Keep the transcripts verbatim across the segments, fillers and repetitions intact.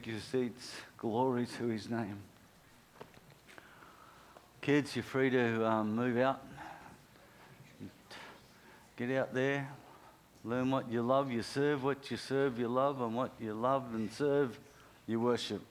Your seats, glory to his name. Kids, you're free to um, move out. Get out there, learn what you love, you serve what you serve, you love, and what you love and serve, you worship.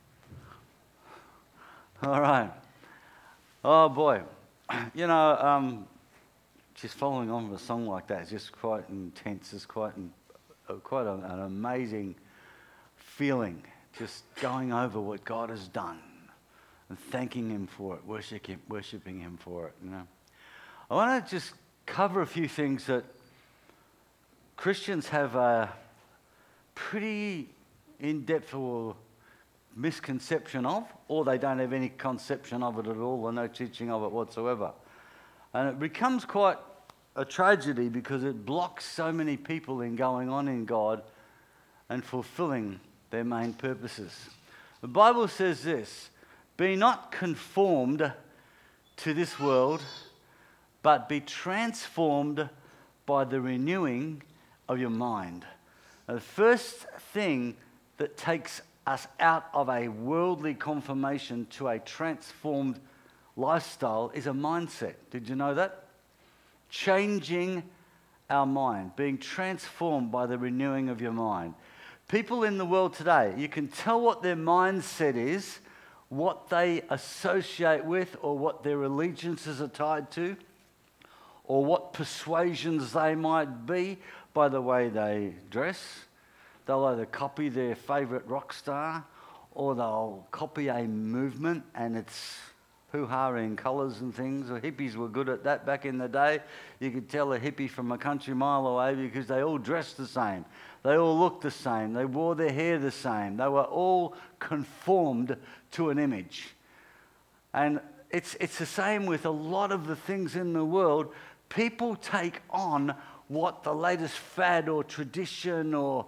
All right. Oh boy, you know, um, just following on with a song like that is just quite intense. It's quite, an, uh, quite a, an amazing feeling. Just going over what God has done and thanking Him for it, worshiping Him, worshiping Him for it. You know, I want to just cover a few things that Christians have a pretty in-depth or misconception of, or they don't have any conception of it at all, or no teaching of it whatsoever. And it becomes quite a tragedy because it blocks so many people in going on in God and fulfilling their main purposes. The Bible says this: be not conformed to this world, but be transformed by the renewing of your mind. Now, the first thing that takes us out of a worldly conformation to a transformed lifestyle is a mindset. Did you know that? Changing our mind, being transformed by the renewing of your mind. People in the world today, you can tell what their mindset is, what they associate with, or what their allegiances are tied to, or what persuasions they might be by the way they dress. They'll either copy their favourite rock star, or they'll copy a movement, and it's hoo-ha in colours and things. The hippies were good at that back in the day. You could tell a hippie from a country mile away because they all dressed the same. They all looked the same. They wore their hair the same. They were all conformed to an image. And it's, it's the same with a lot of the things in the world. People take on what the latest fad or tradition or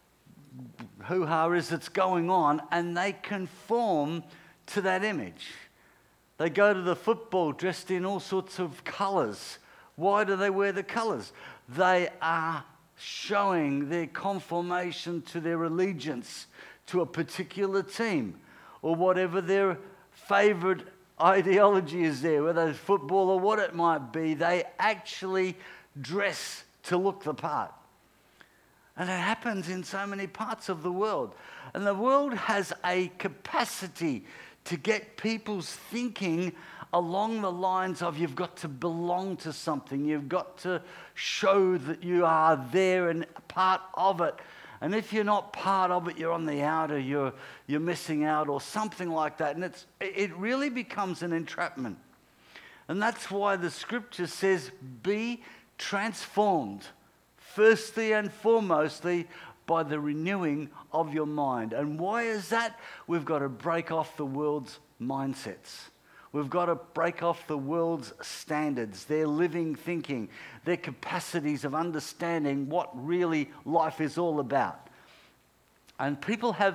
hoo-ha is that's going on, and they conform to that image. They go to the football dressed in all sorts of colours. Why do they wear the colours? They are showing their conformation to their allegiance to a particular team, or whatever their favourite ideology is there, whether it's football or what it might be. They actually dress to look the part. And it happens in so many parts of the world. And the world has a capacity to get people's thinking along the lines of you've got to belong to something. You've got to show that you are there and part of it. And if you're not part of it, you're on the outer, you're, you're missing out or something like that. And it's, it really becomes an entrapment. And that's why the scripture says, be transformed, firstly and foremostly, by the renewing of your mind. And why is that? We've got to break off the world's mindsets. We've got to break off the world's standards, their living thinking, their capacities of understanding what really life is all about. And people have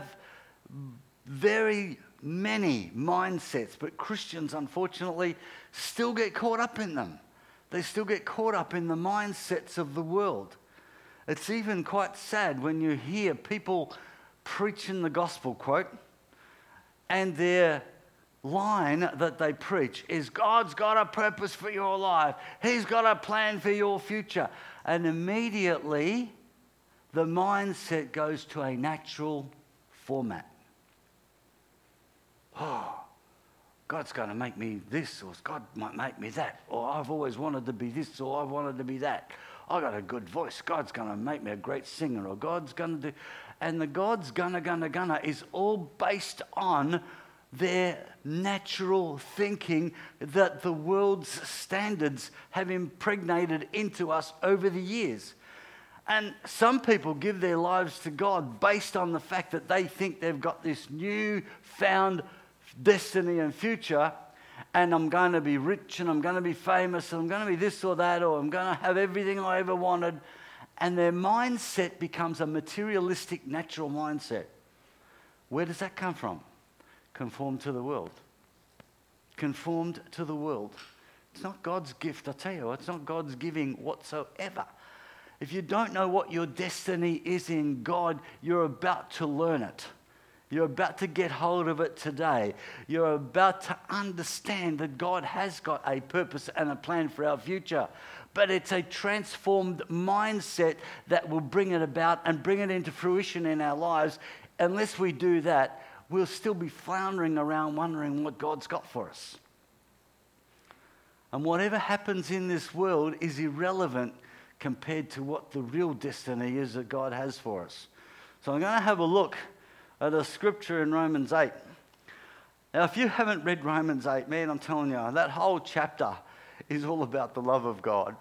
very many mindsets, but Christians, unfortunately, still get caught up in them. They still get caught up in the mindsets of the world. It's even quite sad when you hear people preaching the gospel, quote, and their line that they preach is, God's got a purpose for your life. He's got a plan for your future. And immediately the mindset goes to a natural format. Oh, God's going to make me this, or God might make me that, or I've always wanted to be this, or I've wanted to be that. I got a good voice. God's going to make me a great singer, or God's going to do... And the God's gonna, gonna, gonna is all based on their natural thinking that the world's standards have impregnated into us over the years. And some people give their lives to God based on the fact that they think they've got this new found destiny and future, and I'm going to be rich, and I'm going to be famous, and I'm going to be this or that, or I'm going to have everything I ever wanted. And their mindset becomes a materialistic, natural mindset. Where does that come from? Conformed to the world. Conformed to the world. It's not God's gift, I tell you. It's not God's giving whatsoever. If you don't know what your destiny is in God, you're about to learn it. You're about to get hold of it today. You're about to understand that God has got a purpose and a plan for our future. But it's a transformed mindset that will bring it about and bring it into fruition in our lives. Unless we do that, we'll still be floundering around wondering what God's got for us. And whatever happens in this world is irrelevant compared to what the real destiny is that God has for us. So I'm going to have a look at a scripture in Romans eight. Now, if you haven't read Romans eight, man, I'm telling you, that whole chapter is all about the love of God.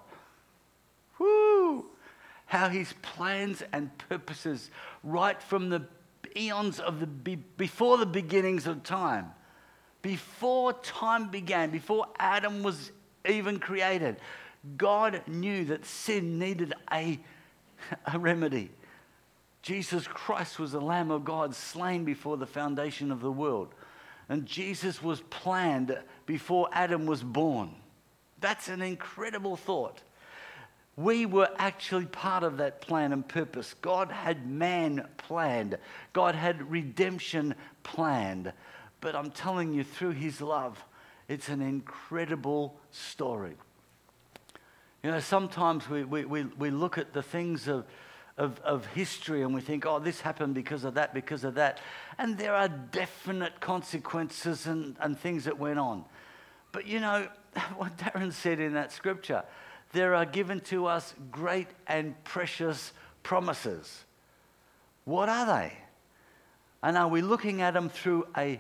Woo! How his plans and purposes, right from the eons of the, before the beginnings of time, before time began, before Adam was even created, God knew that sin needed a, a remedy. Jesus Christ was the Lamb of God slain before the foundation of the world. And Jesus was planned before Adam was born. That's an incredible thought. We were actually part of that plan and purpose. God had man planned. God had redemption planned. But I'm telling you, through his love, it's an incredible story. You know, sometimes we, we, we, we look at the things of Of, of history and we think, oh, this happened because of that, because of that. And there are definite consequences and, and things that went on. But you know, what Darren said in that scripture, there are given to us great and precious promises. What are they? And are we looking at them through a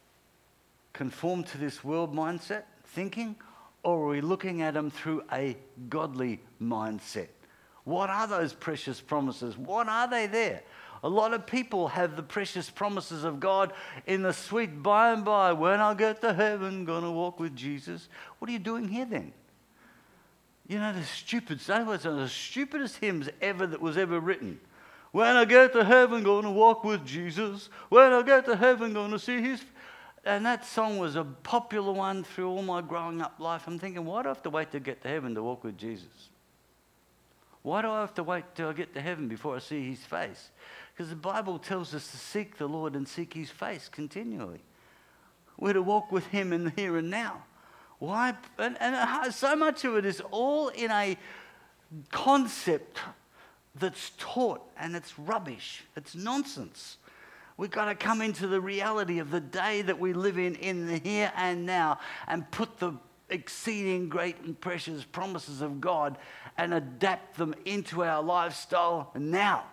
conform to this world mindset thinking, or are we looking at them through a godly mindset? What are those precious promises? What are they there? A lot of people have the precious promises of God in the sweet by and by. When I get to heaven, gonna walk with Jesus. What are you doing here then? You know, the stupid, they were the stupidest hymns ever that was ever written. When I get to heaven, gonna walk with Jesus. When I get to heaven, gonna see his... And that song was a popular one through all my growing up life. I'm thinking, why do I have to wait to get to heaven to walk with Jesus? Why do I have to wait till I get to heaven before I see his face? Because the Bible tells us to seek the Lord and seek his face continually. We're to walk with him in the here and now. Why? And, and so much of it is all in a concept that's taught, and it's rubbish. It's nonsense. We've got to come into the reality of the day that we live in, in the here and now, and put the exceeding great and precious promises of God and adapt them into our lifestyle now.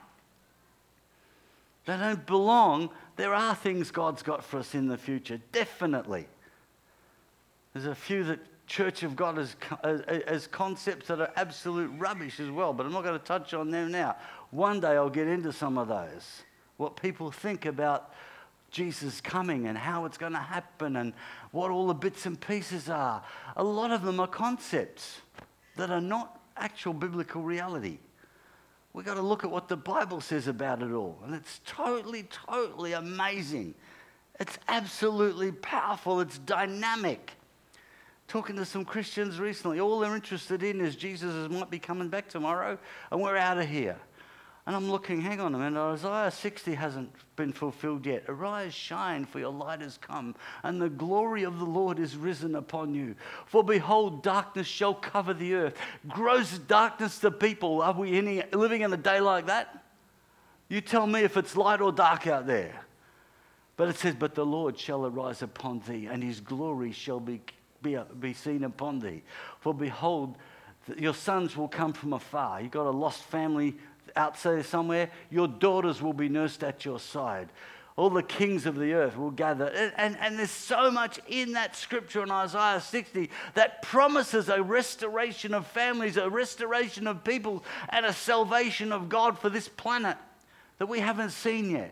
They don't belong. There are things God's got for us in the future, definitely. There's a few that Church of God as, as, as concepts that are absolute rubbish as well, but I'm not going to touch on them now. One day I'll get into some of those. What people think about Jesus coming and how it's going to happen and what all the bits and pieces are. A lot of them are concepts that are not actual biblical reality. We've got to look at what the Bible says about it all. And it's totally, totally amazing. It's absolutely powerful. It's dynamic. Talking to some Christians recently, all they're interested in is Jesus might be coming back tomorrow and we're out of here. And I'm looking, hang on a minute, Isaiah sixty hasn't been fulfilled yet. Arise, shine, for your light has come, and the glory of the Lord is risen upon you. For behold, darkness shall cover the earth. Gross darkness to people. Are we any, living in a day like that? You tell me if it's light or dark out there. But it says, but the Lord shall arise upon thee, and his glory shall be, be, be seen upon thee. For behold, your sons will come from afar. You've got a lost family outside somewhere, your daughters will be nursed at your side. All the kings of the earth will gather. And, and, and there's so much in that scripture in Isaiah sixty that promises a restoration of families, a restoration of people, and a salvation of God for this planet that we haven't seen yet.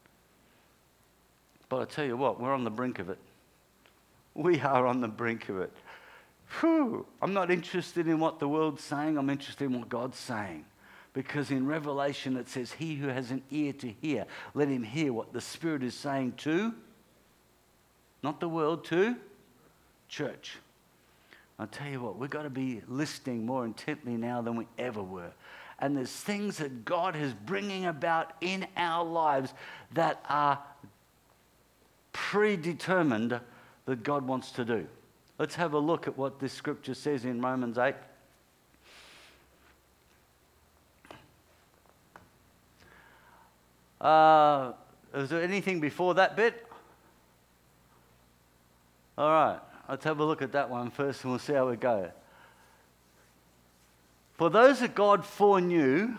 But I tell you what, we're on the brink of it. We are on the brink of it. Whew. I'm not interested in what the world's saying. I'm interested in what God's saying. Because in Revelation it says, he who has an ear to hear, let him hear what the Spirit is saying to, not the world, to church. I'll tell you what, we've got to be listening more intently now than we ever were. And there's things that God is bringing about in our lives that are predetermined that God wants to do. Let's have a look at what this scripture says in Romans eight. Uh, is there anything before that bit? All right, let's have a look at that one first and we'll see how we go. For those that God foreknew,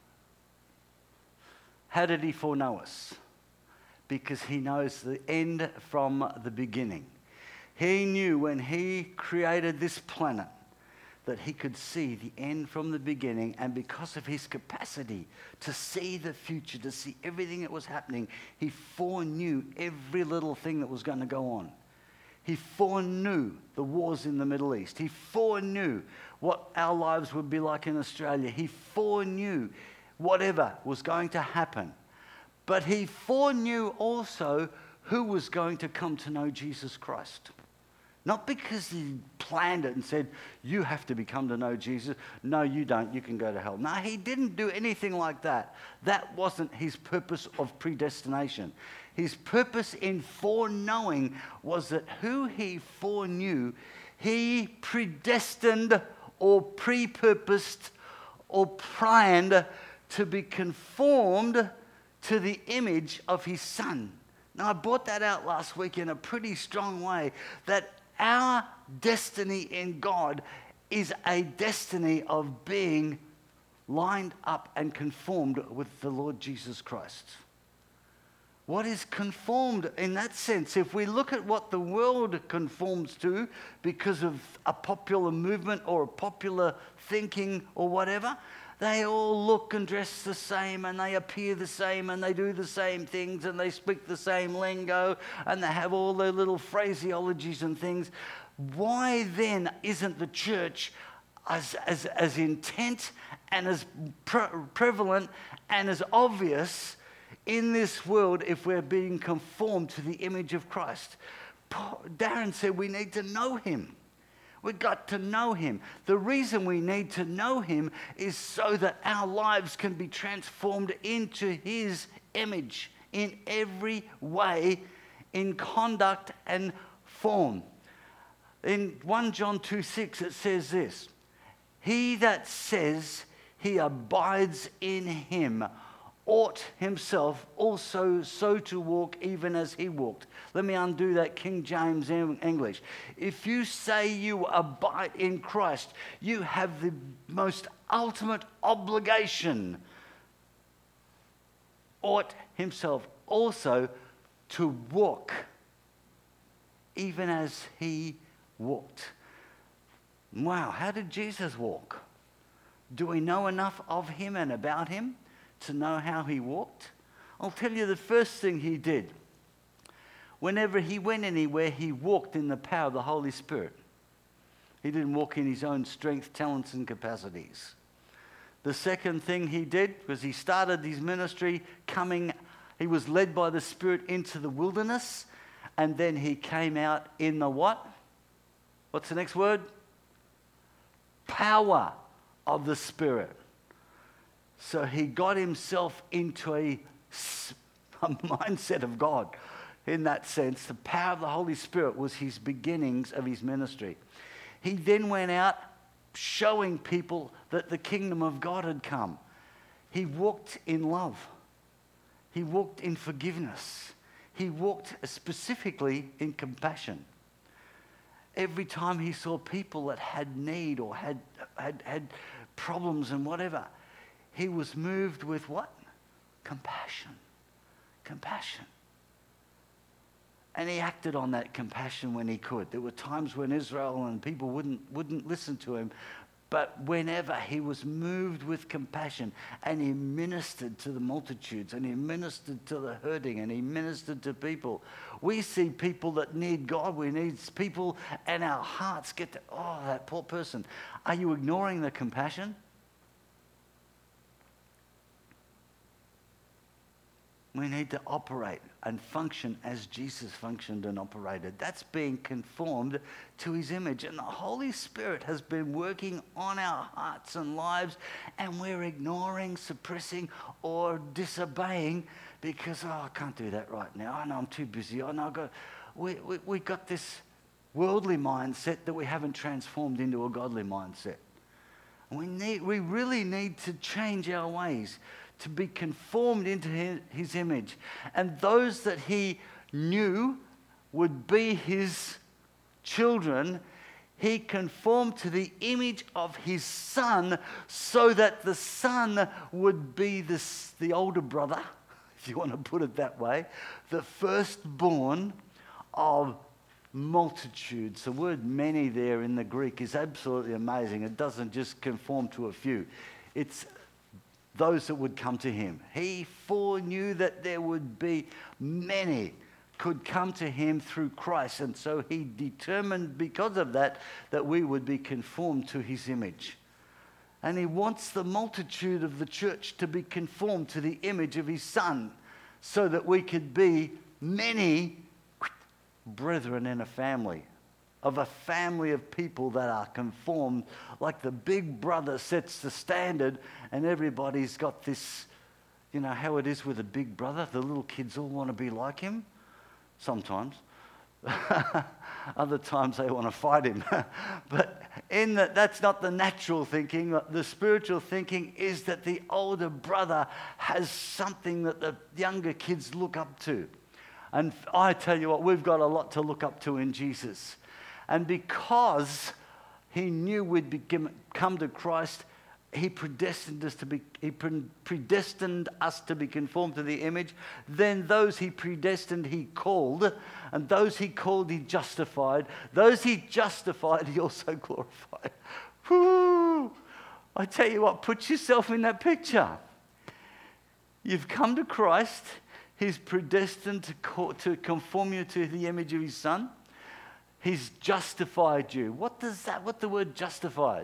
how did he foreknow us? Because he knows the end from the beginning. He knew when he created this planet that he could see the end from the beginning, and because of his capacity to see the future, to see everything that was happening, he foreknew every little thing that was going to go on. He foreknew the wars in the Middle East. He foreknew what our lives would be like in Australia. He foreknew whatever was going to happen. But he foreknew also who was going to come to know Jesus Christ. Not because he planned it and said, you have to become to know Jesus. No, you don't. You can go to hell. No, he didn't do anything like that. That wasn't his purpose of predestination. His purpose in foreknowing was that who he foreknew, he predestined or pre-purposed or planned to be conformed to the image of his Son. Now, I brought that out last week in a pretty strong way, that our destiny in God is a destiny of being lined up and conformed with the Lord Jesus Christ. What is conformed in that sense? If we look at what the world conforms to because of a popular movement or a popular thinking or whatever, they all look and dress the same and they appear the same and they do the same things and they speak the same lingo and they have all their little phraseologies and things. Why then isn't the church as, as, as intent and as pre- prevalent and as obvious in this world if we're being conformed to the image of Christ? Darren said we need to know him. We've got to know him. The reason we need to know him is so that our lives can be transformed into his image in every way, in conduct and form. In First John two six it says this, he that says he abides in him ought himself also so to walk even as he walked. Let me undo that King James English. If you say you abide in Christ, you have the most ultimate obligation, ought himself also to walk even as he walked. Wow, how did Jesus walk? Do we know enough of him and about him to know how he walked? I'll tell you the first thing he did. Whenever he went anywhere, he walked in the power of the Holy Spirit. He didn't walk in his own strength, talents, and capacities. The second thing he did was he started his ministry coming, he was led by the Spirit into the wilderness, and then he came out in the what? What's the next word? Power of the Spirit. So he got himself into a, a mindset of God. In that sense, the power of the Holy Spirit was his beginnings of his ministry. He then went out showing people that the kingdom of God had come. He walked in love. He walked in forgiveness. He walked specifically in compassion. Every time he saw people that had need or had, had, had problems and whatever, he was moved with what? Compassion. Compassion. And he acted on that compassion when he could. There were times when Israel and people wouldn't, wouldn't listen to him. But whenever he was moved with compassion and he ministered to the multitudes and he ministered to the hurting and he ministered to people. We see people that need God. We need people and our hearts get to, oh, that poor person. Are you ignoring the compassion? We need to operate and function as Jesus functioned and operated. That's being conformed to his image. And the Holy Spirit has been working on our hearts and lives, and we're ignoring, suppressing, or disobeying because, oh, I can't do that right now. I know I'm too busy. I know I've got, we, we, we got this worldly mindset that we haven't transformed into a godly mindset. And we need, we really need to change our ways, to be conformed into his, his image. And those that he knew would be his children, he conformed to the image of his son, so that the son would be this, the older brother, if you want to put it that way, the firstborn of multitudes. The word many there in the Greek is absolutely amazing. It doesn't just conform to a few. It's those that would come to him. He foreknew that there would be many could come to him through Christ. And so he determined, because of that, that we would be conformed to his image. And he wants the multitude of the church to be conformed to the image of his son, so that we could be many brethren in a family, of a family of people that are conformed, like the big brother sets the standard, and everybody's got this, you know how it is with a big brother. The little kids all want to be like him. Sometimes. Other times they want to fight him. But in that, that's not the natural thinking. The spiritual thinking is that the older brother has something that the younger kids look up to. And I tell you what, we've got a lot to look up to in Jesus. And because he knew we'd be, come to Christ, he predestined us to be, he predestined us to be conformed to the image. Then those he predestined, he called. And those he called, he justified. Those he justified, he also glorified. Whoo! I tell you what, put yourself in that picture. You've come to Christ. He's predestined to, call, to conform you to the image of his son. He's justified you. What does that, what the word justified?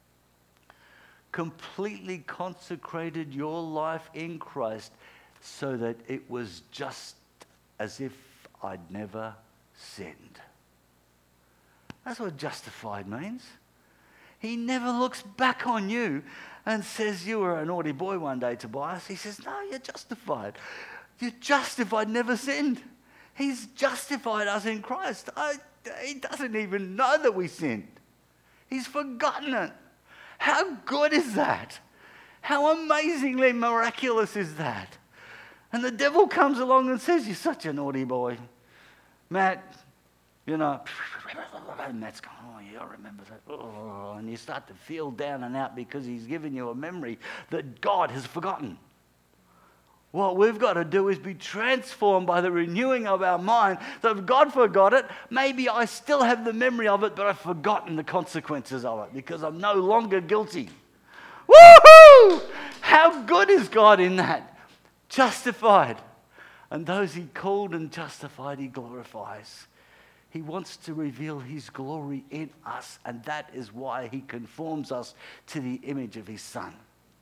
Completely consecrated your life in Christ, so that it was just as if I'd never sinned. That's what justified means. He never looks back on you and says, you were a naughty boy one day, Tobias. He says, no, you're justified. You're justified, never sinned. He's justified us in Christ. I, he doesn't even know that we sinned. He's forgotten it. How good is that? How amazingly miraculous is that? And the devil comes along and says, you're such a naughty boy. Matt, you know, and Matt's going, oh yeah, I remember that. Oh, and you start to feel down and out because he's given you a memory that God has forgotten. What we've got to do is be transformed by the renewing of our mind. So if God forgot it, maybe I still have the memory of it, but I've forgotten the consequences of it because I'm no longer guilty. Woohoo! How good is God in that? Justified. And those he called and justified, he glorifies. He wants to reveal his glory in us, and that is why he conforms us to the image of his son.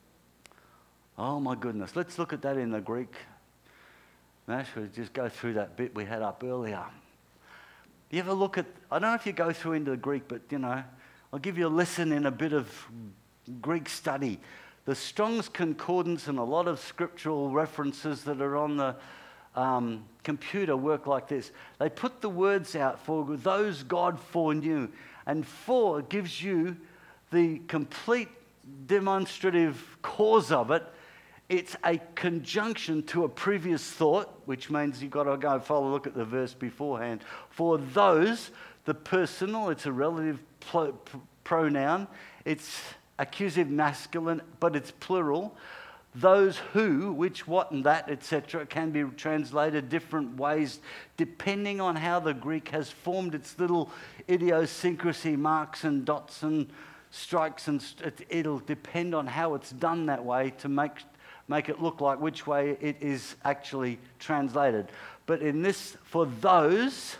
Oh my goodness, let's look at that in the Greek. Nash, we'll just go through that bit we had up earlier. You ever look at, I don't know if you go through into the Greek, but you know, I'll give you a lesson in a bit of Greek study. The Strong's Concordance and a lot of scriptural references that are on the um, computer work like this. They put the words out for those God foreknew. And for gives you the complete demonstrative cause of it. It's a conjunction to a previous thought, which means you've got to go and follow, look at the verse beforehand. For those, the personal, it's a relative pl- pronoun. It's accusative masculine, but it's plural. Those who, which, what, and that, et cetera, can be translated different ways depending on how the Greek has formed its little idiosyncrasy, marks and dots and strikes, and st- it'll depend on how it's done that way to make make it look like which way it is actually translated. But in this, for those,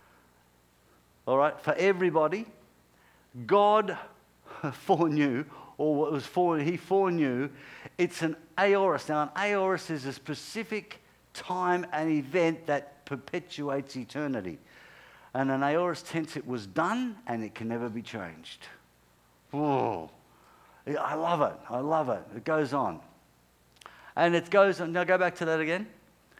all right, for everybody, God foreknew, or what was for he foreknew, it's an aorist. Now, an aorist is a specific time and event that perpetuates eternity. And an aorist tense, it was done and it can never be changed. Whoa. I love it. I love it. It goes on. And it goes on. Now go back to that again.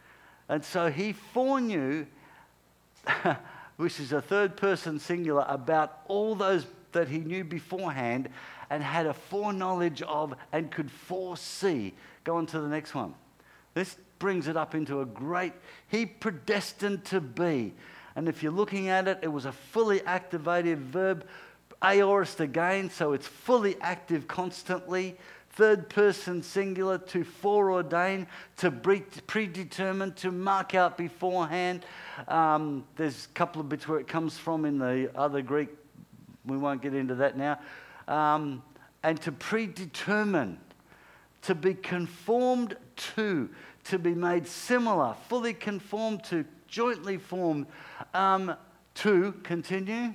And so he foreknew, which is a third person singular, about all those that he knew beforehand and had a foreknowledge of and could foresee. Go on to the next one. This brings it up into a great, he predestined to be. And if you're looking at it, it was a fully activated verb, aorist again, so it's fully active constantly. Third person singular, to foreordain, to pre- predetermine, to mark out beforehand. Um, there's a couple of bits where it comes from in the other Greek. We won't get into that now. Um, and to predetermine, to be conformed to, to be made similar, fully conformed to, jointly formed, um, to, continue,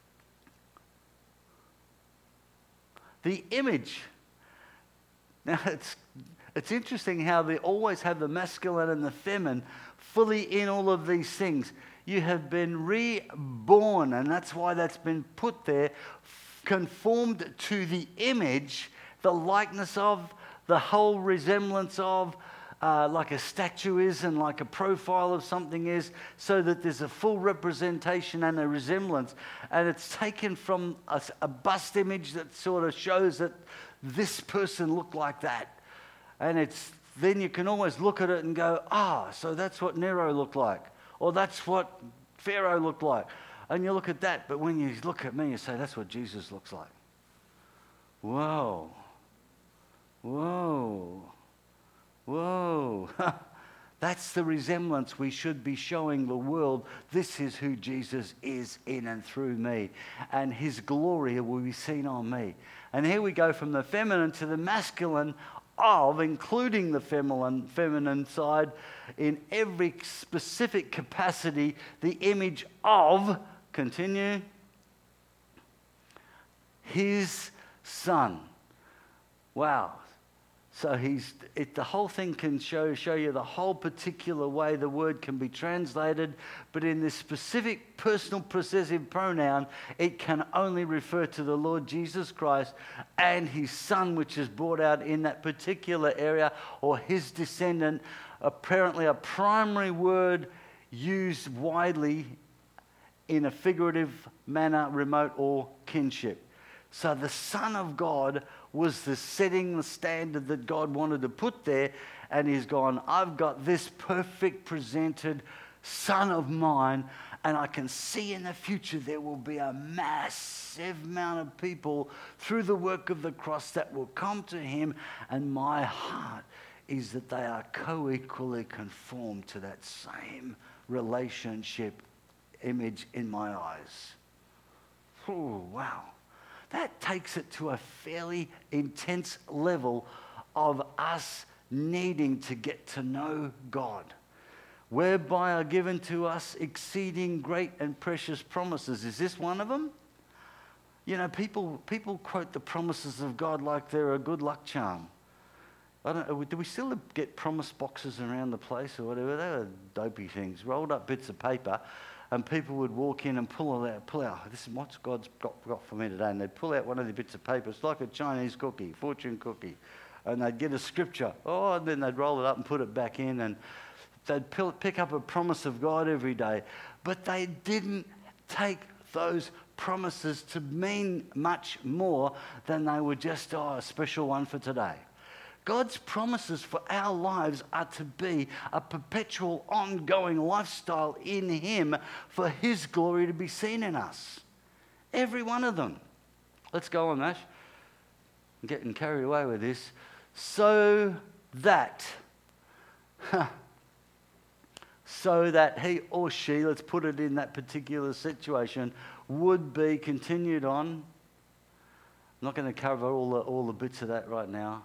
the image. Now, it's, it's interesting how they always have the masculine and the feminine fully in all of these things. You have been reborn, and that's why that's been put there, conformed to the image, the likeness of, the whole resemblance of, uh, like a statue is and like a profile of something is, so that there's a full representation and a resemblance. And it's taken from a, a bust image that sort of shows that this person looked like that. And it's then you can always look at it and go, ah, so that's what Nero looked like. Or that's what Pharaoh looked like. And you look at that, but when you look at me, you say, that's what Jesus looks like. Whoa. Whoa. Whoa. That's the resemblance we should be showing the world. This is who Jesus is in and through me. And his glory will be seen on me. And here we go from the feminine to the masculine of, including the feminine, feminine side, in every specific capacity, the image of, continue, his son. Wow. So he's it, the whole thing can show show you the whole particular way the word can be translated, but in this specific personal possessive pronoun, it can only refer to the Lord Jesus Christ and his son, which is brought out in that particular area, or his descendant. Apparently a primary word used widely in a figurative manner, remote or kinship. So the Son of God was the setting the standard that God wanted to put there, and he's gone, I've got this perfect presented Son of mine, and I can see in the future there will be a massive amount of people through the work of the cross that will come to him, and my heart is that they are co-equally conformed to that same relationship image in my eyes. Oh, wow. That takes it to a fairly intense level of us needing to get to know God, whereby are given to us exceeding great and precious promises. Is this one of them? You know, people people quote the promises of God like they're a good luck charm. I don't know, do we still get promise boxes around the place or whatever? They were dopey things, rolled up bits of paper. And people would walk in and pull out, pull out, this is what God's got, got for me today. And they'd pull out one of the bits of paper. It's like a Chinese cookie, fortune cookie. And they'd get a scripture. Oh, and then they'd roll it up and put it back in. And they'd pick up a promise of God every day. But they didn't take those promises to mean much more than they were just, oh, a special one for today. God's promises for our lives are to be a perpetual, ongoing lifestyle in him for his glory to be seen in us. Every one of them. Let's go on, Ash. I'm getting carried away with this. So that, so that he or she, let's put it in that particular situation, would be continued on. I'm not going to cover all the, all the bits of that right now.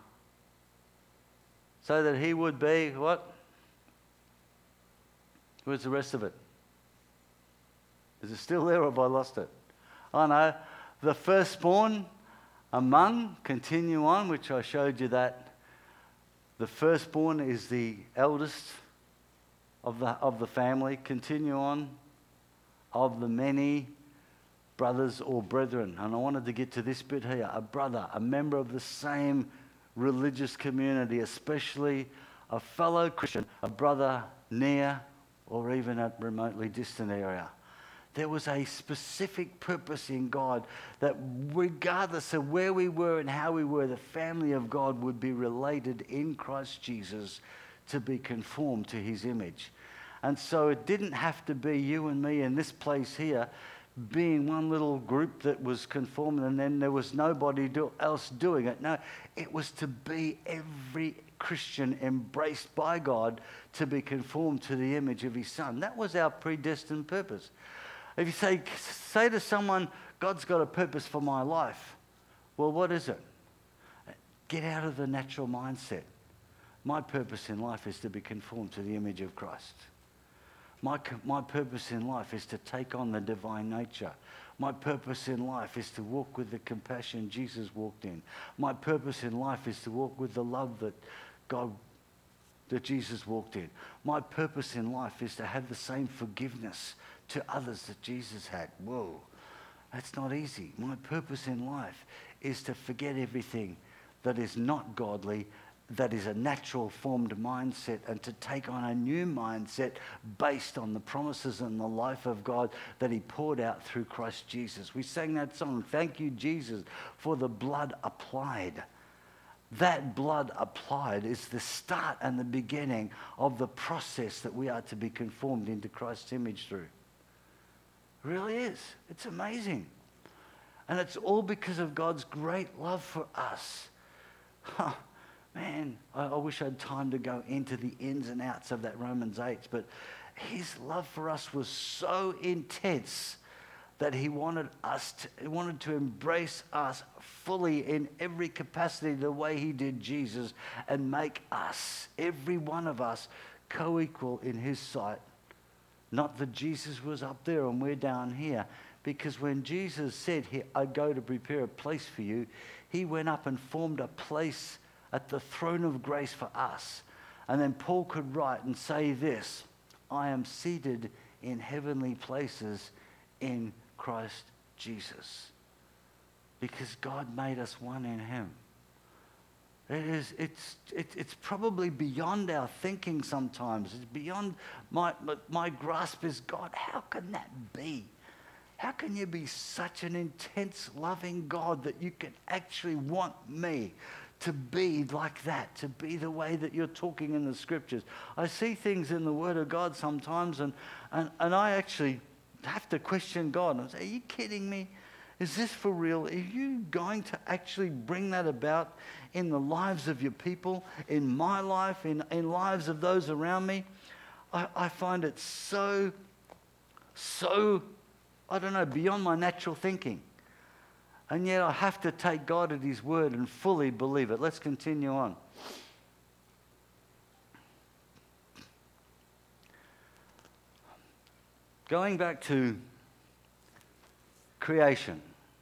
So that he would be, what? Where's the rest of it? Is it still there or have I lost it? I know. The firstborn among, continue on, which I showed you that. The firstborn is the eldest of the, of the family. Continue on. Of the many brothers or brethren. And I wanted to get to this bit here. A brother, a member of the same religious community, especially a fellow Christian, a brother near, or even a remotely distant area. There was a specific purpose in God that regardless of where we were and how we were, the family of God would be related in Christ Jesus to be conformed to his image. And so it didn't have to be you and me in this place here being one little group that was conformed and then there was nobody do- else doing it. No, it was to be every Christian embraced by God to be conformed to the image of his Son. That was our predestined purpose. If you say, say to someone, God's got a purpose for my life, well, what is it? Get out of the natural mindset. My purpose in life is to be conformed to the image of Christ. My, my purpose in life is to take on the divine nature. My purpose in life is to walk with the compassion Jesus walked in. My purpose in life is to walk with the love that God, that Jesus walked in. My purpose in life is to have the same forgiveness to others that Jesus had. Whoa, that's not easy. My purpose in life is to forget everything that is not godly, that is a natural formed mindset, and to take on a new mindset based on the promises and the life of God that he poured out through Christ Jesus. We sang that song, Thank You, Jesus, for the blood applied. That blood applied is the start and the beginning of the process that we are to be conformed into Christ's image through. It really is. It's amazing. And it's all because of God's great love for us. Huh. Man, I, I wish I had time to go into the ins and outs of that Romans eight, but his love for us was so intense that he wanted us to, he wanted to embrace us fully in every capacity the way he did Jesus and make us, every one of us, co-equal in his sight. Not that Jesus was up there and we're down here, because when Jesus said, I go to prepare a place for you, he went up and formed a place at the throne of grace for us. And then Paul could write and say this, I am seated in heavenly places in Christ Jesus. Because God made us one in him. It is, it's, it, it's probably beyond our thinking sometimes. It's beyond my, my grasp is, God, how can that be? How can you be such an intense, loving God that you can actually want me to be like that, to be the way that you're talking in the scriptures? I see things in the Word of God sometimes, and, and, and I actually have to question God. And I say, are you kidding me? Is this for real? Are you going to actually bring that about in the lives of your people, in my life, in, in lives of those around me? I, I find it so, so, I don't know, beyond my natural thinking. And yet I have to take God at his word and fully believe it. Let's continue on. Going back to creation.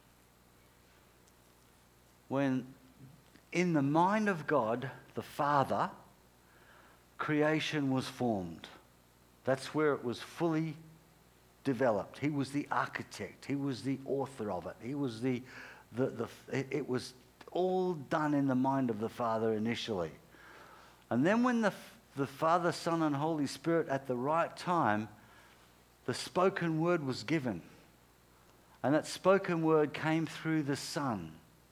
When in the mind of God, the Father, creation was formed. That's where it was fully developed. He was the architect. He was the author of it. He was the, the, the it, it was all done in the mind of the Father initially. And then when the, the Father, Son, and Holy Spirit at the right time, the spoken word was given. And that spoken word came through the Son.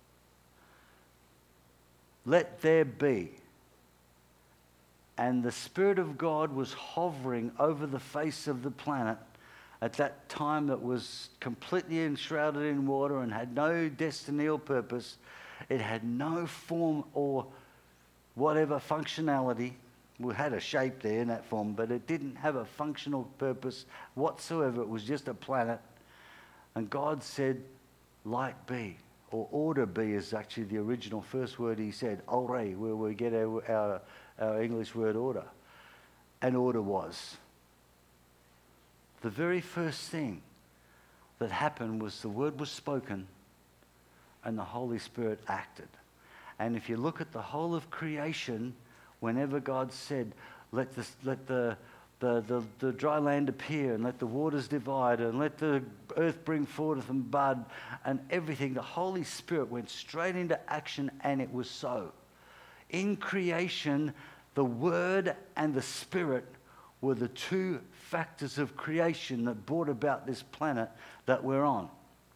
Let there be. And the Spirit of God was hovering over the face of the planet at that time that was completely enshrouded in water and had no destiny or purpose. It had no form or whatever functionality. We had a shape there in that form, but it didn't have a functional purpose whatsoever. It was just a planet. And God said, light be, or order be is actually the original first word he said, ore, where we get our, our, our English word order. And order was. The very first thing that happened was the word was spoken and the Holy Spirit acted. And if you look at the whole of creation, whenever God said, let, this, let the, the, the, the dry land appear and let the waters divide and let the earth bring forth and bud and everything, the Holy Spirit went straight into action, and it was so. In creation, the Word and the Spirit were the two factors of creation that brought about this planet that we're on.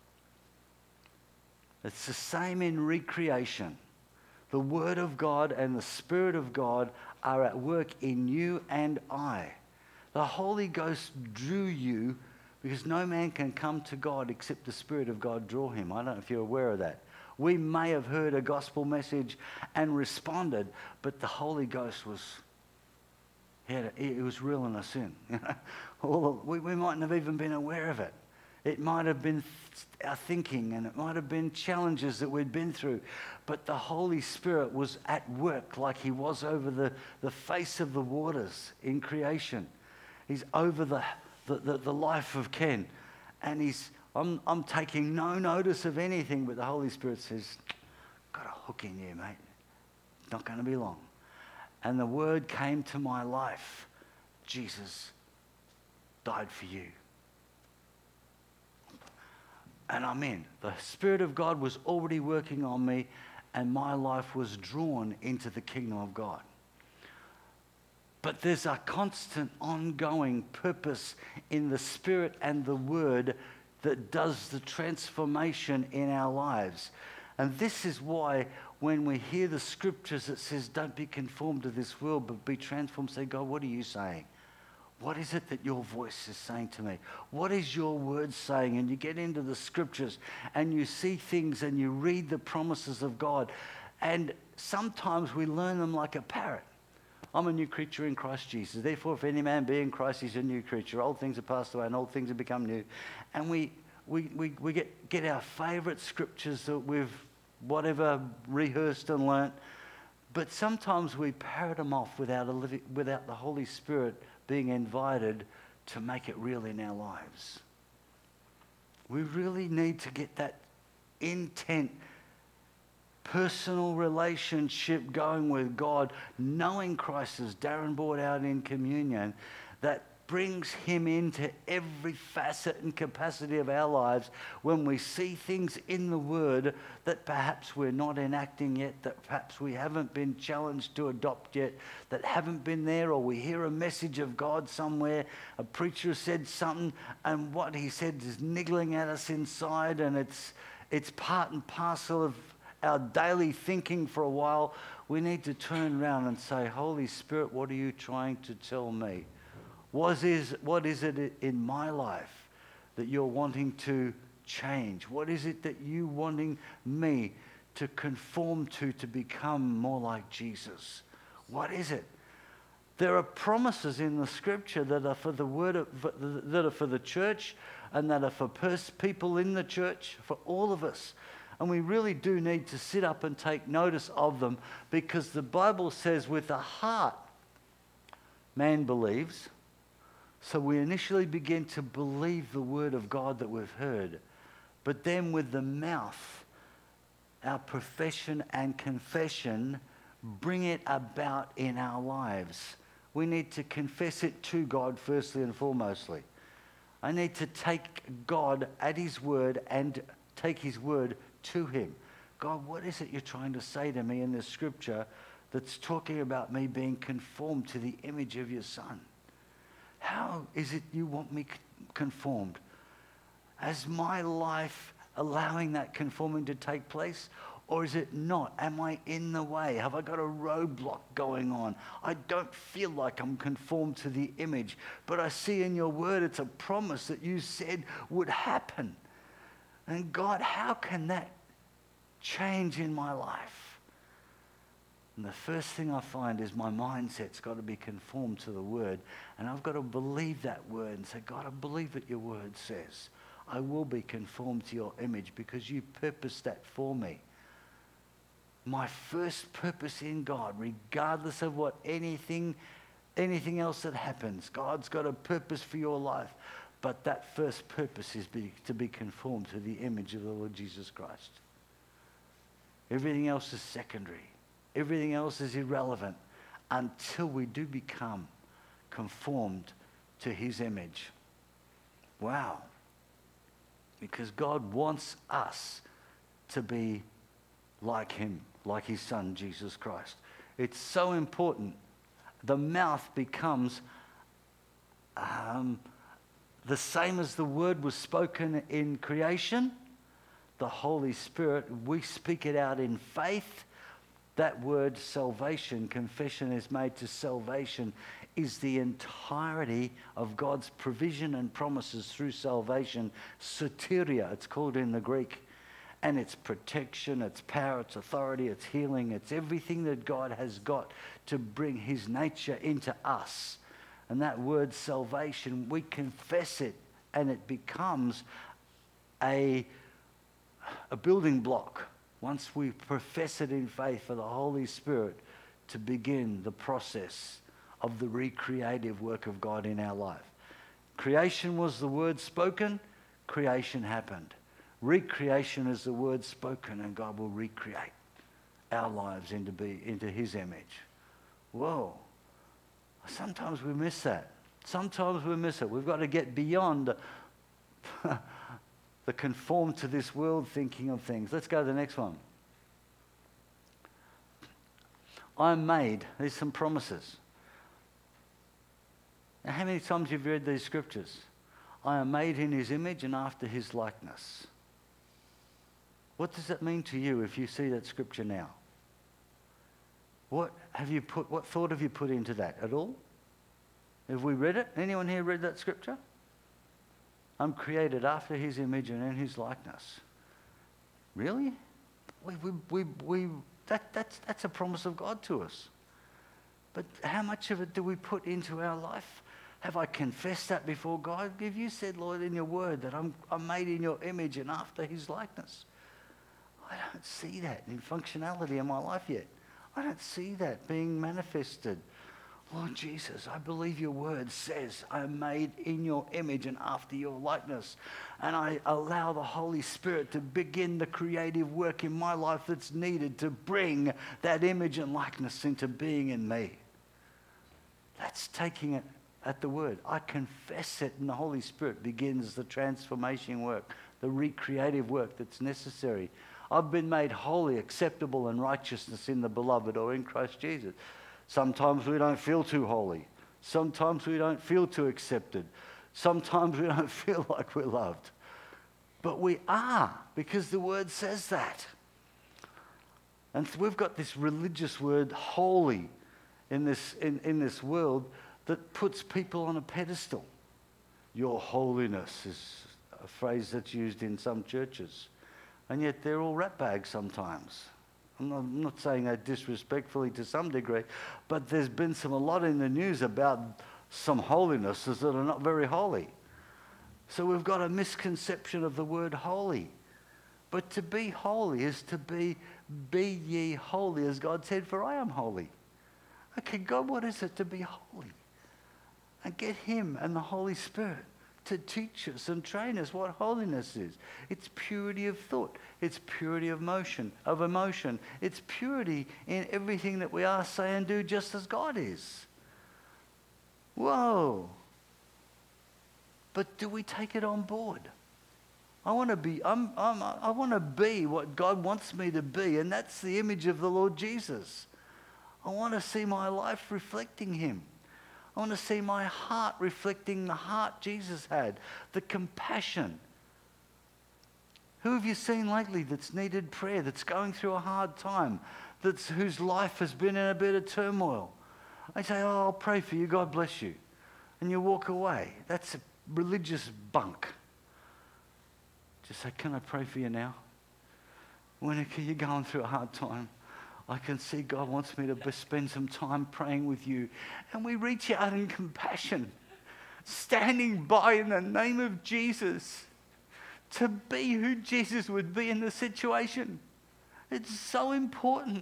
It's the same in recreation. The Word of God and the Spirit of God are at work in you and I. The Holy Ghost drew you because no man can come to God except the Spirit of God draw him. I don't know if you're aware of that. We may have heard a gospel message and responded, but the Holy Ghost was, it was reeling us in. All, we, we mightn't have even been aware of it. It might have been our thinking, and it might have been challenges that we'd been through. But the Holy Spirit was at work like he was over the, the face of the waters in creation. He's over the, the, the, the life of Ken. And he's, I'm, I'm taking no notice of anything, but the Holy Spirit says, got a hook in you, mate. Not going to be long. And the word came to my life. Jesus died for you. And I'm in. The Spirit of God was already working on me, and my life was drawn into the kingdom of God. But there's a constant, ongoing purpose in the Spirit and the Word that does the transformation in our lives. And this is why when we hear the scriptures that says, don't be conformed to this world, but be transformed, say, God, what are you saying? What is it that your voice is saying to me? What is your word saying? And you get into the scriptures and you see things and you read the promises of God. And sometimes we learn them like a parrot. I'm a new creature in Christ Jesus. Therefore, if any man be in Christ, he's a new creature. Old things have passed away and old things have become new. And we we we, we get, get our favourite scriptures that we've whatever rehearsed and learnt. But sometimes we parrot them off without, a living, without the Holy Spirit being invited to make it real in our lives. We really need to get that intent, personal relationship going with God, knowing Christ, as Darren brought out in communion, that brings him into every facet and capacity of our lives when we see things in the Word that perhaps we're not enacting yet, that perhaps we haven't been challenged to adopt yet, that haven't been there, or we hear a message of God somewhere, a preacher said something, and what he said is niggling at us inside, and it's it's part and parcel of our daily thinking for a while. We need to turn around and say, Holy Spirit, what are you trying to tell me? What is, what is it in my life that you're wanting to change? What is it that you wanting me to conform to, to become more like Jesus? What is it? There are promises in the scripture that are for the word of, that are for the church, and that are for pers- people in the church, for all of us. And we really do need to sit up and take notice of them, because the Bible says with the heart man believes. So we initially begin to believe the word of God that we've heard. But then with the mouth, our profession and confession bring it about in our lives. We need to confess it to God firstly and foremostly. I need to take God at his word and take his word to him. God, what is it you're trying to say to me in this scripture that's talking about me being conformed to the image of your Son? How is it you want me conformed? Is my life allowing that conforming to take place? Or is it not? Am I in the way? Have I got a roadblock going on? I don't feel like I'm conformed to the image. But I see in your word it's a promise that you said would happen. And God, how can that change in my life? And the first thing I find is my mindset's got to be conformed to the word. And I've got to believe that word and say, God, I believe what your word says. I will be conformed to your image because you purposed that for me. My first purpose in God, regardless of what anything, anything else that happens, God's got a purpose for your life. But that first purpose is be, to be conformed to the image of the Lord Jesus Christ. Everything else is secondary. Everything else is irrelevant until we do become conformed to his image. Wow. Because God wants us to be like him, like his Son, Jesus Christ. It's so important. The mouth becomes Um, the same as the word was spoken in creation, the Holy Spirit, we speak it out in faith. That word salvation, confession is made to salvation, is the entirety of God's provision and promises through salvation. Soteria, it's called in the Greek. And it's protection, it's power, it's authority, it's healing, it's everything that God has got to bring his nature into us. And that word salvation, we confess it and it becomes a, a building block once we profess it in faith for the Holy Spirit to begin the process of the recreative work of God in our life. Creation was the word spoken, creation happened. Recreation is the word spoken, and God will recreate our lives into be into his image. Whoa. Sometimes we miss that. Sometimes we miss it. We've got to get beyond the, the conform to this world thinking of things. Let's go to the next one. I'm made. There's some promises. Now, how many times have you read these scriptures? I am made in his image and after his likeness. What does that mean to you if you see that scripture now? What have you put, what thought have you put into that at all? Have we read it? Anyone here read that scripture? I'm created after his image and in his likeness. Really? We, we, we, we, that, that's, that's a promise of God to us. But how much of it do we put into our life? Have I confessed that before God? Have you said, Lord, in your word that I'm, I'm made in your image and after his likeness? I don't see that in functionality in my life yet. I don't see that being manifested. Lord Jesus, I believe your word says I'm made in your image and after your likeness. And I allow the Holy Spirit to begin the creative work in my life that's needed to bring that image and likeness into being in me. That's taking it at the word. I confess it and the Holy Spirit begins the transformation work, the recreative work that's necessary. I've been made holy, acceptable, and righteousness in the beloved or in Christ Jesus. Sometimes we don't feel too holy. Sometimes we don't feel too accepted. Sometimes we don't feel like we're loved. But we are, because the word says that. And we've got this religious word, holy, in this, in, in this world that puts people on a pedestal. Your holiness is a phrase that's used in some churches. And yet they're all ratbags sometimes. I'm not, I'm not saying that disrespectfully to some degree, but there's been some a lot in the news about some holinesses that are not very holy. So we've got a misconception of the word holy. But to be holy is to be, be ye holy, as God said, for I am holy. Okay, God, what is it to be holy? And get him and the Holy Spirit to teach us and train us what holiness is. It's purity of thought. It's purity of motion, of emotion. It's purity in everything that we are, say, and do just as God is. Whoa. But do we take it on board? I want to be, I'm, I'm, I want to be what God wants me to be, and that's the image of the Lord Jesus. I want to see my life reflecting him. I want to see my heart reflecting the heart Jesus had, the compassion. Who have you seen lately that's needed prayer, that's going through a hard time, that's whose life has been in a bit of turmoil? I say, oh, I'll pray for you, God bless you. And you walk away. That's a religious bunk. Just say, can I pray for you now? When you're going through a hard time, I can see God wants me to spend some time praying with you. And we reach out in compassion, standing by in the name of Jesus to be who Jesus would be in the situation. It's so important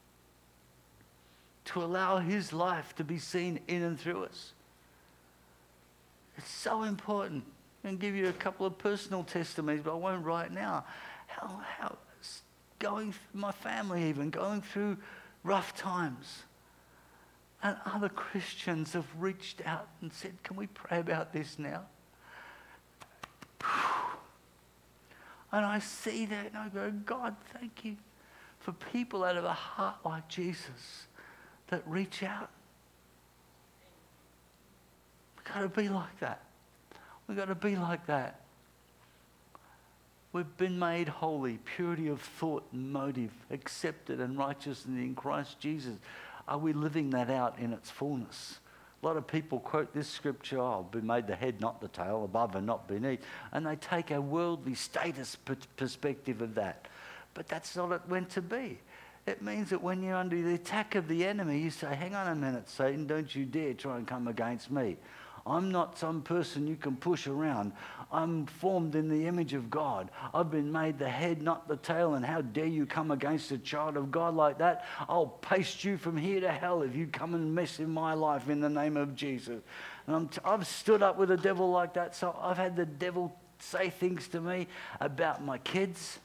to allow his life to be seen in and through us. It's so important. I can give you a couple of personal testimonies, but I won't right now. How, how, going through my family even, going through rough times. And other Christians have reached out and said, can we pray about this now? And I see that and I go, God, thank you for people that have a heart like Jesus that reach out. We've got to be like that. We've got to be like that. We've been made holy, purity of thought and motive, accepted and righteous in Christ Jesus. Are we living that out in its fullness? A lot of people quote this scripture, oh, I've been made the head, not the tail, above and not beneath. And they take a worldly status perspective of that. But that's not what it meant to be. It means that when you're under the attack of the enemy, you say, hang on a minute, Satan, don't you dare try and come against me. I'm not some person you can push around. I'm formed in the image of God. I've been made the head, not the tail, and how dare you come against a child of God like that? I'll paste you from here to hell if you come and mess in my life in the name of Jesus. And I'm t- I've stood up with a devil like that, so I've had the devil say things to me about my kids,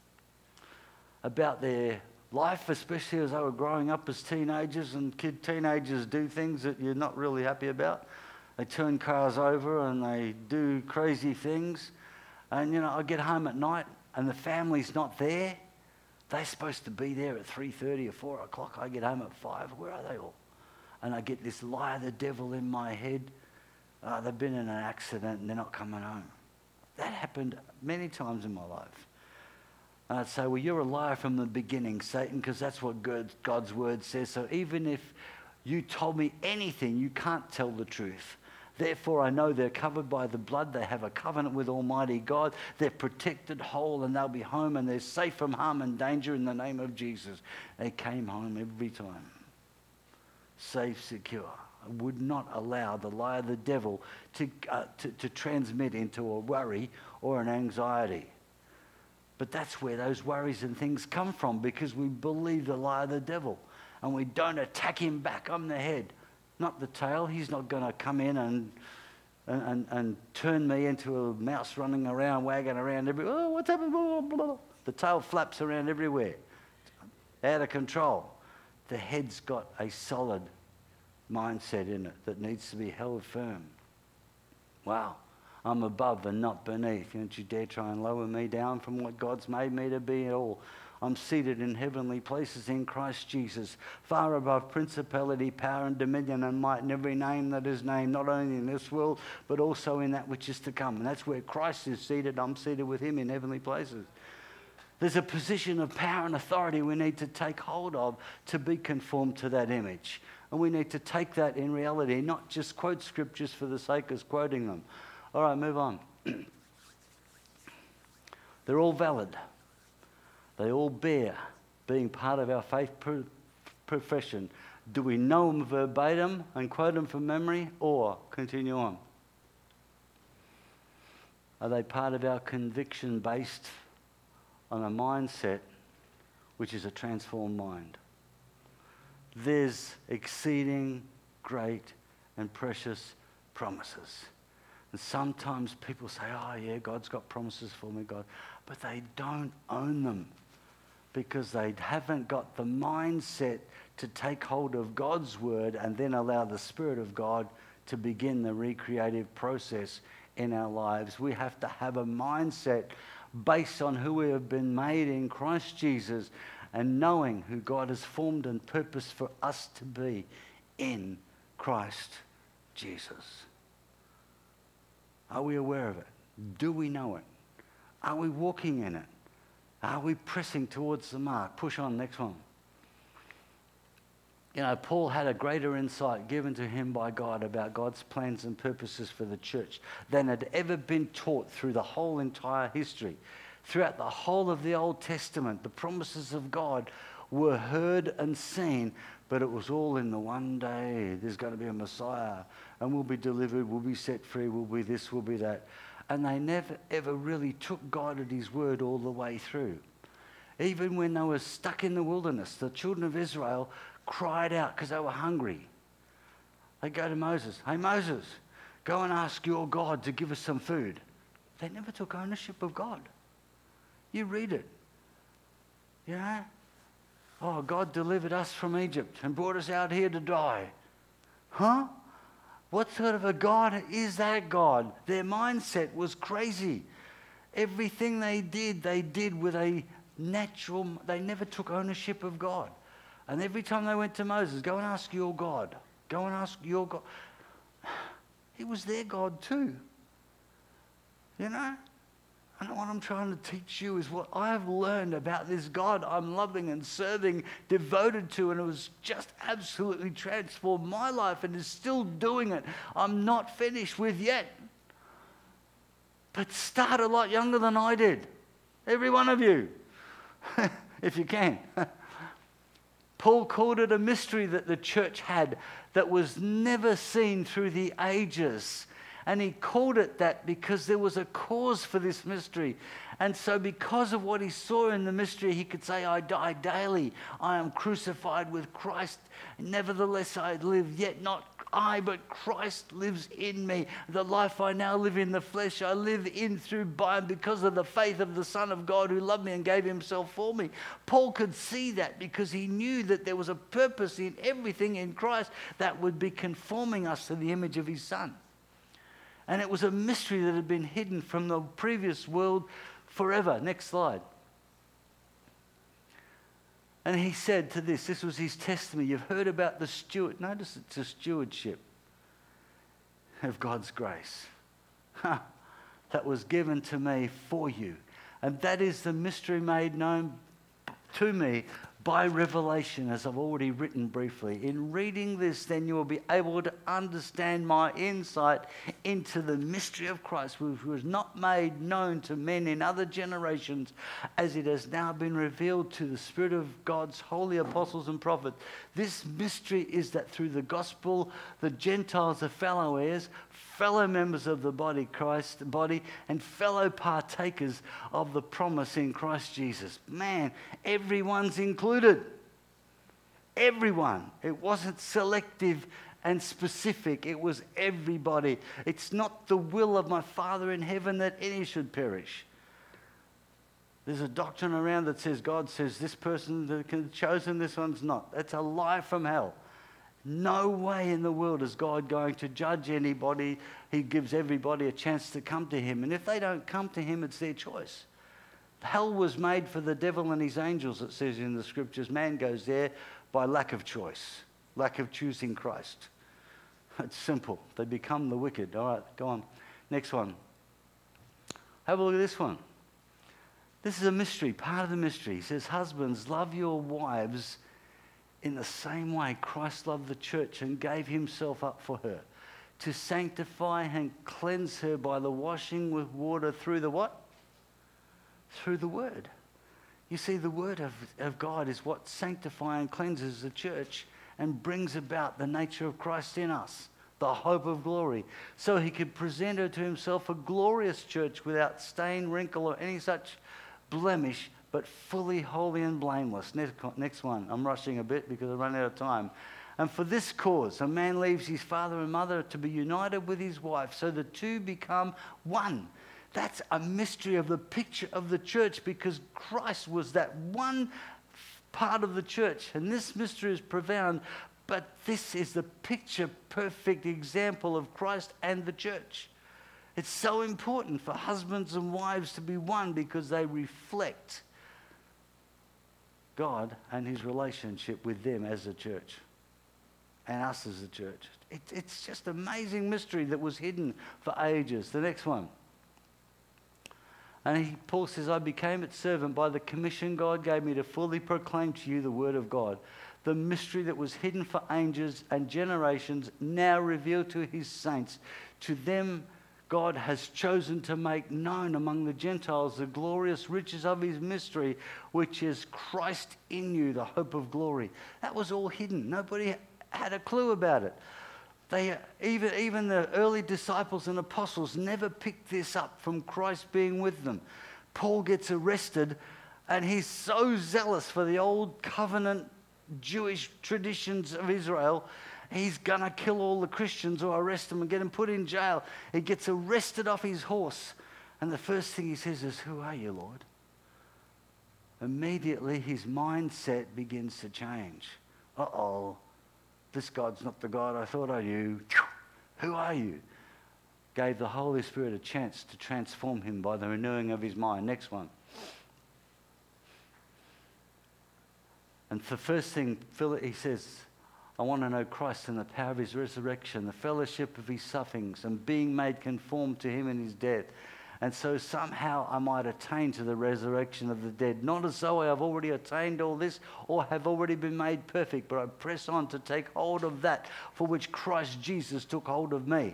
about their life, especially as they were growing up as teenagers, and kid teenagers do things that you're not really happy about. They turn cars over and they do crazy things. And, you know, I get home at night and the family's not there. They're supposed to be there at three thirty or four o'clock. I get home at five. Where are they all? And I get this lie of the devil in my head. Uh, they've been in an accident and they're not coming home. That happened many times in my life. And I'd say, well, you're a liar from the beginning, Satan, because that's what God, God's word says. So even if you told me anything, you can't tell the truth. Therefore, I know they're covered by the blood. They have a covenant with Almighty God. They're protected, whole, and they'll be home, and they're safe from harm and danger in the name of Jesus. They came home every time. Safe, secure. I would not allow the lie of the devil to, uh, to, to transmit into a worry or an anxiety. But that's where those worries and things come from, because we believe the lie of the devil. And we don't attack him back. I'm the head, not the tail. He's not going to come in and, and, and, and turn me into a mouse running around, wagging around everywhere. Oh, what's happened? Blah, blah, blah. The tail flaps around everywhere, out of control. The head's got a solid mindset in it that needs to be held firm. Wow. I'm above and not beneath. Don't you dare try and lower me down from what God's made me to be at all. I'm seated in heavenly places in Christ Jesus, far above principality, power and dominion and might, and every name that is named, not only in this world, but also in that which is to come. And that's where Christ is seated. I'm seated with him in heavenly places. There's a position of power and authority we need to take hold of to be conformed to that image. And we need to take that in reality, not just quote scriptures for the sake of quoting them. All right, move on. They're all valid. They all bear being part of our faith pro- profession. Do we know them verbatim and quote them from memory, or continue on? Are they part of our conviction based on a mindset which is a transformed mind? There's exceeding great and precious promises. And sometimes people say, oh yeah, God's got promises for me, God. But they don't own them because they haven't got the mindset to take hold of God's word and then allow the Spirit of God to begin the recreative process in our lives. We have to have a mindset based on who we have been made in Christ Jesus and knowing who God has formed and purposed for us to be in Christ Jesus. Are we aware of it? Do we know it? Are we walking in it? Are we pressing towards the mark? Push on, next one. You know, Paul had a greater insight given to him by God about God's plans and purposes for the church than had ever been taught through the whole entire history. Throughout the whole of the Old Testament, the promises of God were heard and seen, but it was all in the one day. There's going to be a Messiah, and we'll be delivered, we'll be set free, we'll be this, we'll be that. And they never, ever really took God at his word all the way through. Even when they were stuck in the wilderness, the children of Israel cried out because they were hungry. They go to Moses, hey Moses, go and ask your God to give us some food. They never took ownership of God. You read it. You know? Oh, God delivered us from Egypt and brought us out here to die. Huh? What sort of a God is that God? Their mindset was crazy. Everything they did, they did with a natural, they never took ownership of God. And every time they went to Moses, go and ask your God. Go and ask your God. He was their God too. You know? And what I'm trying to teach you is what I've learned about this God I'm loving and serving, devoted to, and it was just absolutely transformed my life and is still doing it. I'm not finished with yet. But start a lot younger than I did. Every one of you, if you can. Paul called it a mystery that the church had that was never seen through the ages. And he called it that because there was a cause for this mystery. And so because of what he saw in the mystery, he could say, I die daily. I am crucified with Christ. Nevertheless, I live, yet not I, but Christ lives in me. The life I now live in the flesh, I live in through by and because of the faith of the Son of God who loved me and gave himself for me. Paul could see that because he knew that there was a purpose in everything in Christ that would be conforming us to the image of his Son. And it was a mystery that had been hidden from the previous world forever. Next slide. And he said to this, this was his testimony. You've heard about the steward. Notice it's a stewardship of God's grace. That was given to me for you. And that is the mystery made known to me by revelation, as I've already written briefly. In reading this, then you will be able to understand my insight into the mystery of Christ, which was not made known to men in other generations, as it has now been revealed to the Spirit of God's holy apostles and prophets. This mystery is that through the gospel, the Gentiles are fellow heirs, fellow members of the body Christ, body, and fellow partakers of the promise in Christ Jesus. Man, everyone's included. Everyone. It wasn't selective and specific. It was everybody. It's not the will of my Father in heaven that any should perish. There's a doctrine around that says God says this person is chosen, this one's not. That's a lie from hell. No way in the world is God going to judge anybody. He gives everybody a chance to come to him. And if they don't come to him, it's their choice. Hell was made for the devil and his angels, it says in the scriptures. Man goes there by lack of choice, lack of choosing Christ. It's simple. They become the wicked. All right, go on. Next one. Have a look at this one. This is a mystery, part of the mystery. He says, husbands, love your wives in the same way Christ loved the church and gave himself up for her, to sanctify and cleanse her by the washing with water through the what? Through the word. You see, the word of, of God is what sanctifies and cleanses the church and brings about the nature of Christ in us, the hope of glory, so he could present her to himself a glorious church without stain, wrinkle, or any such blemish, but fully holy and blameless. Next, next one. I'm rushing a bit because I run out of time. And for this cause, a man leaves his father and mother to be united with his wife, so the two become one. That's a mystery of the picture of the church, because Christ was that one part of the church. And this mystery is profound, but this is the picture-perfect example of Christ and the church. It's so important for husbands and wives to be one, because they reflect God and his relationship with them as a church and us as a church. It, it's just an amazing mystery that was hidden for ages. The next one. And he, Paul says, I became its servant by the commission God gave me to fully proclaim to you the word of God, the mystery that was hidden for ages and generations, now revealed to his saints. To them God has chosen to make known among the Gentiles the glorious riches of his mystery, which is Christ in you, the hope of glory. That was all hidden. Nobody had a clue about it. They, even, even the early disciples and apostles never picked this up from Christ being with them. Paul gets arrested, and he's so zealous for the old covenant Jewish traditions of Israel. He's going to kill all the Christians or arrest them and get them put in jail. He gets arrested off his horse. And the first thing he says is, who are you, Lord? Immediately his mindset begins to change. Uh-oh, this God's not the God I thought I knew. Who are you? Gave the Holy Spirit a chance to transform him by the renewing of his mind. Next one. And the first thing, he says, I want to know Christ and the power of his resurrection, the fellowship of his sufferings, and being made conformed to him in his death. And so somehow I might attain to the resurrection of the dead. Not as though I have already attained all this or have already been made perfect, but I press on to take hold of that for which Christ Jesus took hold of me.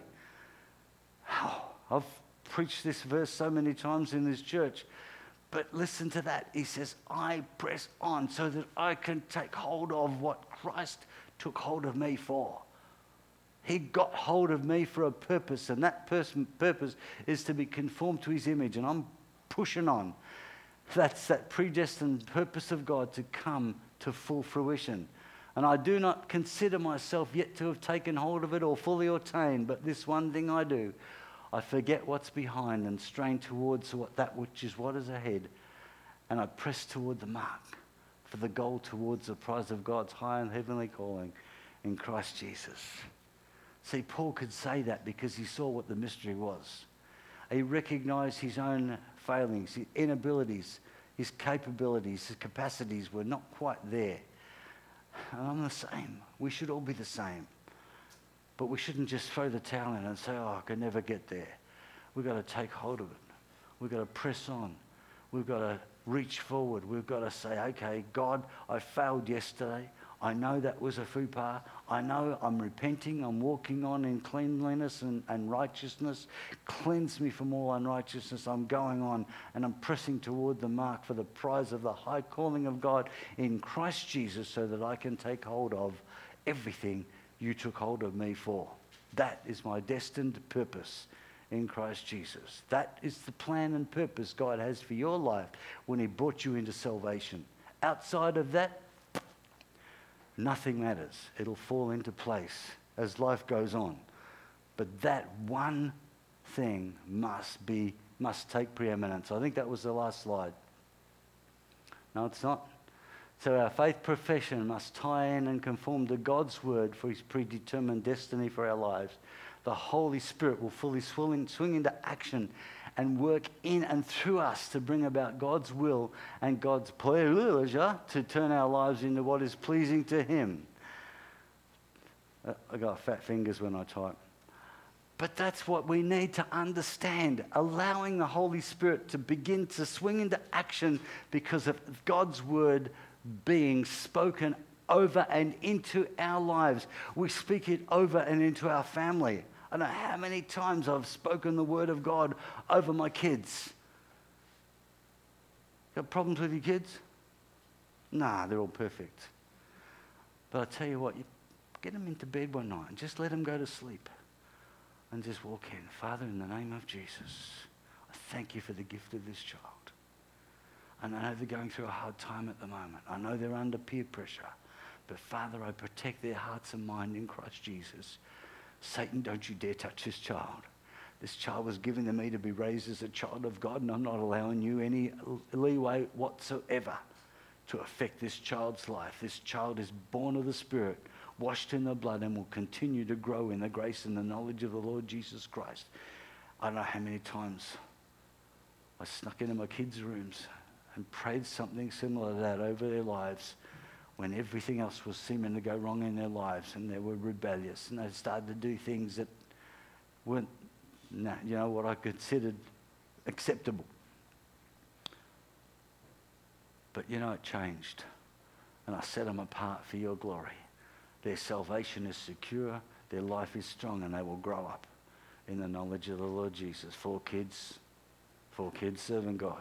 Oh, I've preached this verse so many times in this church. But listen to that. He says, I press on so that I can take hold of what Christ took hold of me for. He got hold of me for a purpose, and that person, purpose is to be conformed to his image, and I'm pushing on. That's that predestined purpose of God to come to full fruition. And I do not consider myself yet to have taken hold of it or fully attained, but this one thing I do, I forget what's behind and strain towards what that which is what is ahead, and I press toward the mark for the goal towards the prize of God's high and heavenly calling in Christ Jesus. See, Paul could say that because he saw what the mystery was. He recognized his own failings, his inabilities, his capabilities, his capacities were not quite there. And I'm the same. We should all be the same. But we shouldn't just throw the towel in and say, oh, I can never get there. We've got to take hold of it. We've got to press on. We've got to reach forward. We've got to say, okay, God, I failed yesterday. I know that was a faux pas. I know I'm repenting. I'm walking on in cleanliness and, and righteousness. Cleanse me from all unrighteousness. I'm going on and I'm pressing toward the mark for the prize of the high calling of God in Christ Jesus so that I can take hold of everything you took hold of me for. That is my destined purpose in Christ Jesus. That is the plan and purpose God has for your life when he brought you into salvation. Outside of that, nothing matters. It'll fall into place as life goes on. But that one thing must be, must take preeminence. I think that was the last slide. No, it's not. So our faith profession must tie in and conform to God's word for his predetermined destiny for our lives. The Holy Spirit will fully swing, swing into action and work in and through us to bring about God's will and God's pleasure to turn our lives into what is pleasing to him. Uh, I got fat fingers when I type. But that's what we need to understand, allowing the Holy Spirit to begin to swing into action because of God's word being spoken over and into our lives. We speak it over and into our family. I don't know how many times I've spoken the word of God over my kids. Got problems with your kids? Nah, they're all perfect. But I tell you what, you get them into bed one night and just let them go to sleep. And just walk in. Father, in the name of Jesus, I thank you for the gift of this child. And I know they're going through a hard time at the moment. I know they're under peer pressure. But Father, I protect their hearts and mind in Christ Jesus. Satan, don't you dare touch this child. This child was given to me to be raised as a child of God, and I'm not allowing you any leeway whatsoever to affect this child's life. This child is born of the Spirit, washed in the blood, and will continue to grow in the grace and the knowledge of the Lord Jesus Christ. I don't know how many times I snuck into my kids' rooms and prayed something similar to that over their lives when everything else was seeming to go wrong in their lives and they were rebellious and they started to do things that weren't, nah, you know, what I considered acceptable. But you know, it changed, and I set them apart for your glory. Their salvation is secure, their life is strong, and they will grow up in the knowledge of the Lord Jesus. Four kids, four kids serving God.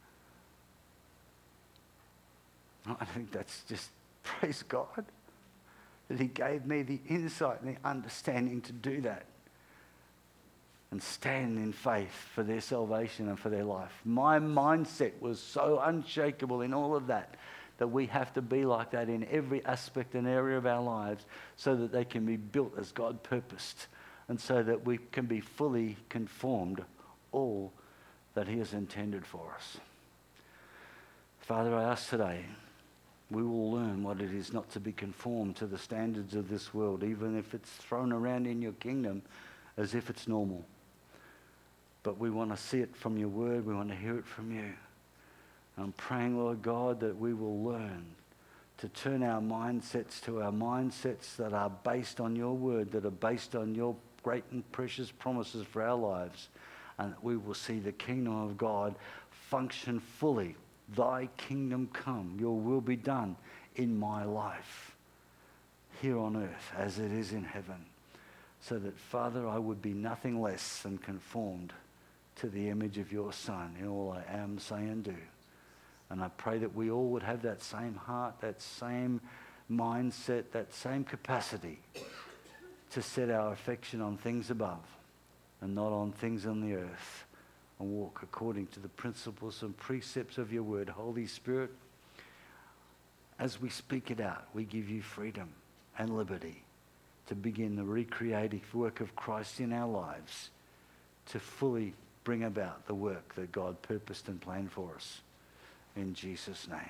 I think that's just, praise God, that he gave me the insight and the understanding to do that and stand in faith for their salvation and for their life. My mindset was so unshakable in all of that, that we have to be like that in every aspect and area of our lives so that they can be built as God purposed and so that we can be fully conformed all that he has intended for us. Father, I ask today, we will learn what it is not to be conformed to the standards of this world, even if it's thrown around in your kingdom as if it's normal. But we want to see it from your word. We want to hear it from you. I'm praying, Lord God, that we will learn to turn our mindsets to our mindsets that are based on your word, that are based on your great and precious promises for our lives, and that we will see the kingdom of God function fully. Thy kingdom come, your will be done in my life, here on earth as it is in heaven. So that, Father, I would be nothing less than conformed to the image of your Son in all I am, say, and do. And I pray that we all would have that same heart, that same mindset, that same capacity to set our affection on things above and not on things on the earth, and walk according to the principles and precepts of your word. Holy Spirit, as we speak it out, we give you freedom and liberty to begin the recreative work of Christ in our lives, to fully bring about the work that God purposed and planned for us. In Jesus' name.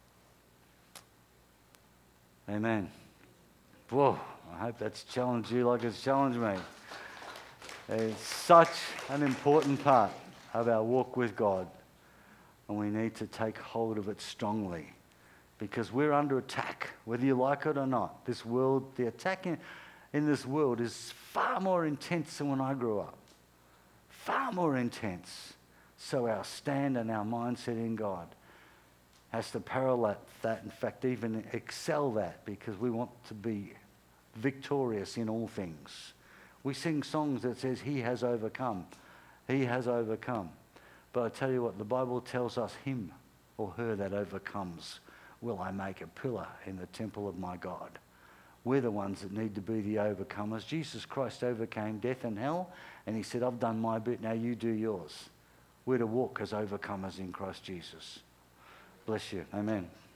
Amen. Whoa, I hope that's challenged you like it's challenged me. It's such an important part of our walk with God, and we need to take hold of it strongly, because we're under attack, whether you like it or not. This world, the attack in, in this world is far more intense than when I grew up. Far more intense. So our stand and our mindset in God has to parallel that, in fact, even excel that, because we want to be victorious in all things. We sing songs that says, he has overcome. He has overcome. But I tell you what, the Bible tells us, him or her that overcomes will I make a pillar in the temple of my God. We're the ones that need to be the overcomers. Jesus Christ overcame death and hell, and he said, I've done my bit, now you do yours. We're to walk as overcomers in Christ Jesus. Bless you. Amen.